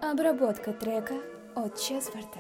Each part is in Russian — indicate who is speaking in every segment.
Speaker 1: Обработка трека от Чесфорта.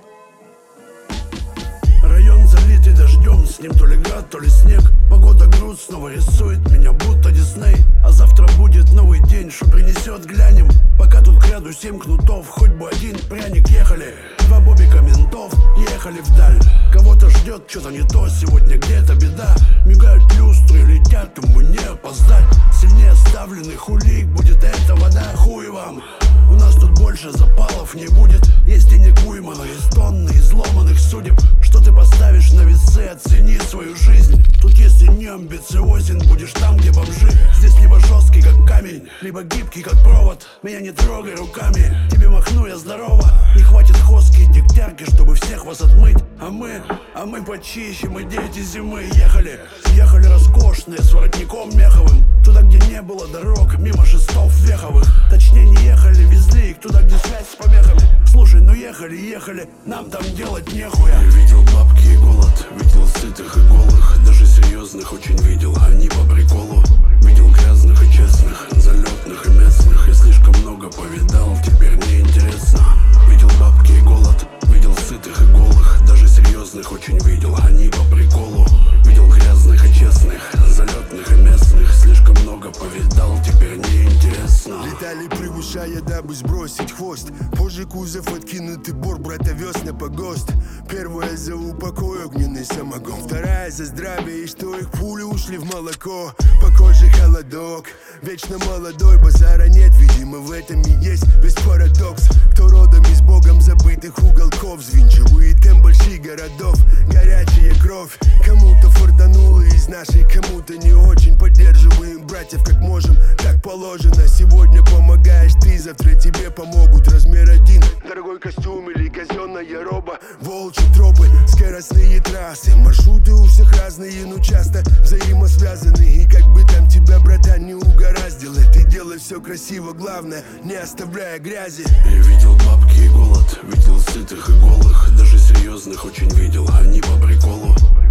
Speaker 2: Район залитый дождем, с ним то ли град, то ли снег. Погода груз снова рисует меня, будто Дисней. А завтра будет новый день, что принесет, глянем. Пока тут к ряду 7 кнутов, хоть бы один пряник. Ехали, 2 бобика ментов, ехали вдаль. Кого-то ждет, что-то не то, сегодня где-то беда. Мигают люстры, летят, ему не опоздать. Сильнее оставленных улик, будет эта вода, хуй вам. У нас тут больше запалов не будет. Есть денег уйма, но есть тонны изломанных судеб. Что ты поставишь на весы, оцени свою жизнь. Тут если не амбициозен, будешь там, где бомжи. Здесь либо жесткий, как камень, либо гибкий, как провод. Меня не трогай руками, тебе махну я здорово. Не хватит хоски и дегтярки, чтобы всех вас отмыть. А мы почище, мы дети зимы. Ехали роскошные, с воротником меховым. Туда, где не было дорог, мимо шестов веховых. Точнее не ехали, везли их туда, где связь с помехами. Слушай, ну ехали, нам там делать нехуя.
Speaker 3: Я видел бабки и голод, видел сытых и голых. Даже серьезных очень видел, они по приколу. Видел грязных и честных, залетных и местных. Я слишком много повидал, теперь не интересно. Видел бабки и голод, видел сытых и голых. Даже серьезных очень видел, они по приколу. Видел грязных и честных, залетных и местных. Слишком много повидал, теперь не интересно.
Speaker 4: Летали, превышая, дабы сбросить хвост. Позже кузов откинутый бор, брата вез на погост. Первая за упокой, огненный самогон. Вторая за здравие, и что их пули ушли в молоко. По коже холодок, вечно молодой, базара нет. Видимо, в этом и есть весь парадокс. Кто родом из богом забытых уголков, взвинчивает темп больших городов. Горячая кровь, кому-то фартануло из нашей, кому-то не очень. Поддерживаем братьев как можем, так положено. Сегодня помогаешь ты, завтра тебе помогут. Размер 1, дорогой костюм или казенная роба. Волчьи тропы, скоростные трассы. Маршруты у всех разные, но часто взаимосвязаны. И как бы там тебя, братан, не угораздило, ты делай все красиво, главное, не оставляя грязи.
Speaker 3: Я видел бабки и голод, видел сытых и голых. Даже серьезных очень видел, они по приколу.